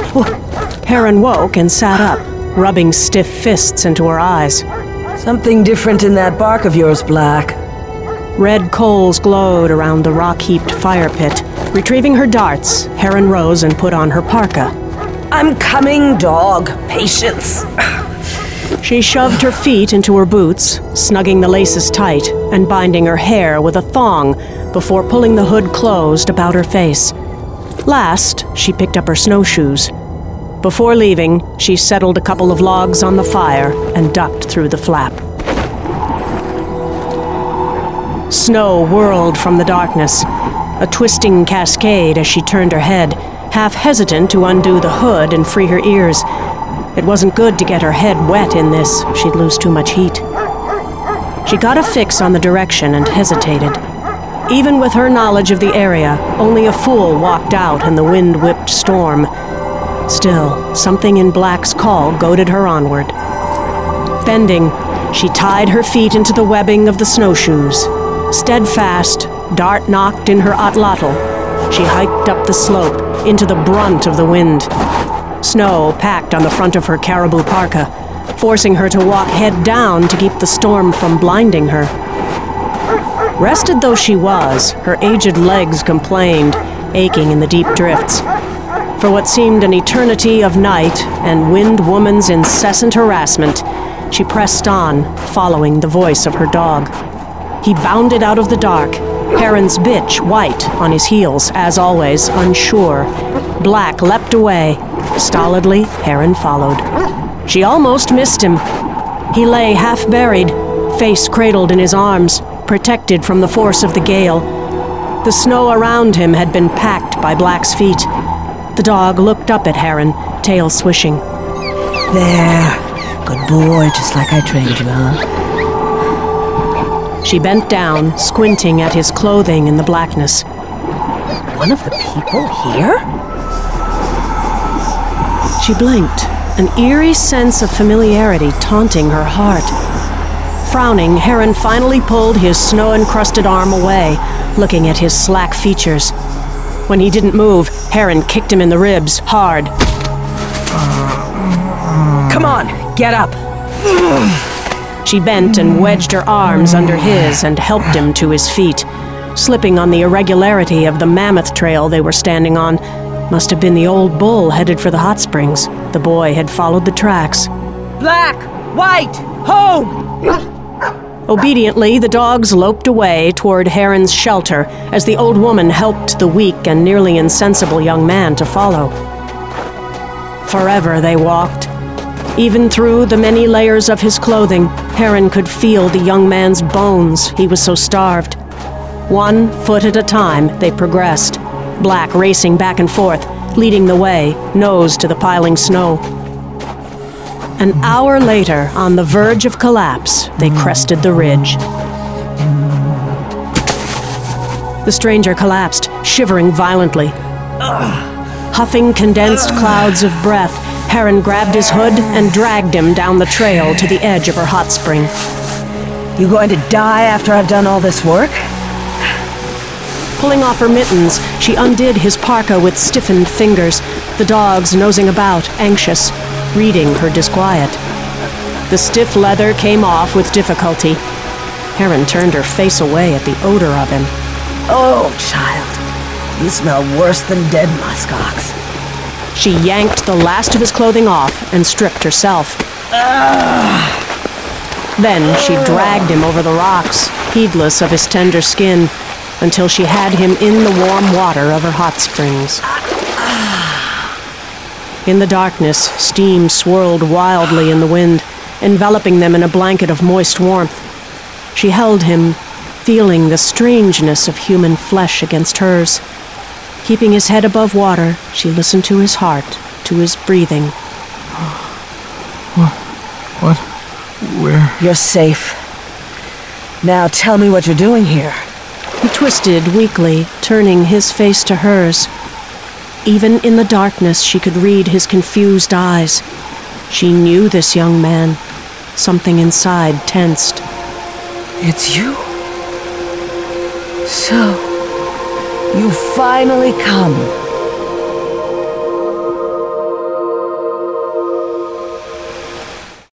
Heron woke and sat up, rubbing stiff fists into her eyes. Something different in that bark of yours, Black. Red coals glowed around the rock-heaped fire pit. Retrieving her darts, Heron rose and put on her parka. I'm coming, dog. Patience. She shoved her feet into her boots, snugging the laces tight and binding her hair with a thong before pulling the hood closed about her face. Last, she picked up her snowshoes. Before leaving, she settled a couple of logs on the fire and ducked through the flap. Snow whirled from the darkness, a twisting cascade as she turned her head, half hesitant to undo the hood and free her ears. It wasn't good to get her head wet in this. She'd lose too much heat. She got a fix on the direction and hesitated. Even with her knowledge of the area, only a fool walked out in the wind-whipped storm. Still, something in Black's call goaded her onward. Bending, she tied her feet into the webbing of the snowshoes. Steadfast, dart knocked in her atlatl, she hiked up the slope into the brunt of the wind. Snow packed on the front of her caribou parka, forcing her to walk head down to keep the storm from blinding her. Rested though she was, her aged legs complained, aching in the deep drifts. For what seemed an eternity of night and Wind Woman's incessant harassment, she pressed on, following the voice of her dog. He bounded out of the dark, Heron's bitch white on his heels, as always, unsure. Black leapt away. Stolidly, Heron followed. She almost missed him. He lay half-buried, face cradled in his arms, protected from the force of the gale. The snow around him had been packed by Black's feet. The dog looked up at Heron, tail swishing. There. Good boy, just like I trained you, huh? She bent down, squinting at his clothing in the blackness. One of the people here? She blinked, an eerie sense of familiarity taunting her heart. Frowning, Heron finally pulled his snow-encrusted arm away, looking at his slack features. When he didn't move, Heron kicked him in the ribs, hard. Come on, get up. She bent and wedged her arms under his and helped him to his feet. Slipping on the irregularity of the mammoth trail they were standing on. Must have been the old bull headed for the hot springs. The boy had followed the tracks. Black! White! Home! Obediently, the dogs loped away toward Heron's shelter as the old woman helped the weak and nearly insensible young man to follow. Forever they walked. Even through the many layers of his clothing, Heron could feel the young man's bones. He was so starved. 1 foot at a time, they progressed, Black racing back and forth, leading the way, nose to the piling snow. An hour later, on the verge of collapse, they crested the ridge. The stranger collapsed, shivering violently. Huffing condensed clouds of breath, Heron grabbed his hood and dragged him down the trail to the edge of her hot spring. You going to die after I've done all this work? Pulling off her mittens, she undid his parka with stiffened fingers, the dogs nosing about, anxious, reading her disquiet. The stiff leather came off with difficulty. Heron turned her face away at the odor of him. Oh, child, you smell worse than dead muskox. She yanked the last of his clothing off and stripped herself. Then she dragged him over the rocks, heedless of his tender skin, until she had him in the warm water of her hot springs. In the darkness, steam swirled wildly in the wind, enveloping them in a blanket of moist warmth. She held him, feeling the strangeness of human flesh against hers. Keeping his head above water, she listened to his heart, to his breathing. What? Where? You're safe. Now tell me what you're doing here. He twisted weakly, turning his face to hers. Even in the darkness, she could read his confused eyes. She knew this young man. Something inside tensed. It's you? So, you finally come.